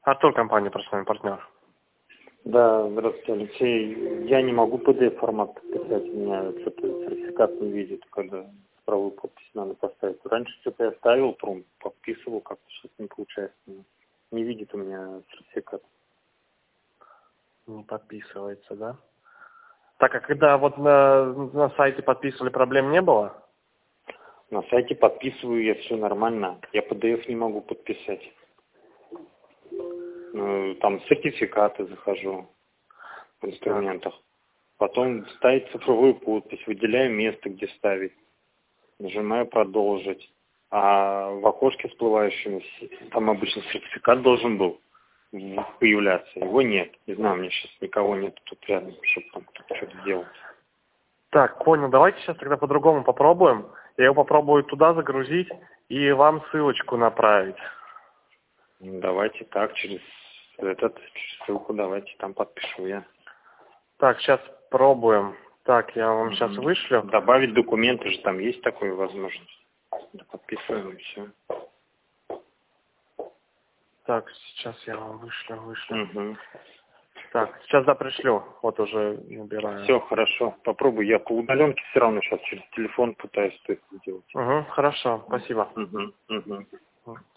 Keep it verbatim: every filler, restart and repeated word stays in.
Артур, компания «Профессиональный партнер». Да, здравствуйте, Алексей. Я не могу пи ди эф-формат подписать, у меня что-то сертификат не видит, когда правую подпись надо поставить. Раньше что-то я ставил, прям подписывал, как-то что-то не получается. Не видит у меня сертификат. Не подписывается, да? Так, а когда вот на, на сайте подписывали, проблем не было? На сайте подписываю я, все нормально. Я пи ди эф не могу подписать. Ну, там сертификаты захожу в инструментах. Потом ставить цифровую подпись, выделяю место, где ставить. Нажимаю «Продолжить». А в окошке всплывающем, там обычно сертификат должен был появляться. Его нет. Не знаю, у меня сейчас никого нет тут рядом, чтобы там кто-то что-то делал. Так, понял. Давайте сейчас тогда по-другому попробуем. Я его попробую туда загрузить и вам ссылочку направить. Давайте так, через этот, через ссылку давайте, там подпишу я. Так, сейчас пробуем. Так, я вам Угу. сейчас вышлю. Добавить документы же, там есть такая возможность. Подписываем и все. Так, сейчас я вам вышлю, вышлю. Угу. Так, сейчас да пришлю. Вот уже набираю. Все, хорошо. Попробуй. Я по удаленке все равно сейчас через телефон пытаюсь это сделать. Угу, хорошо, спасибо. Угу. Угу.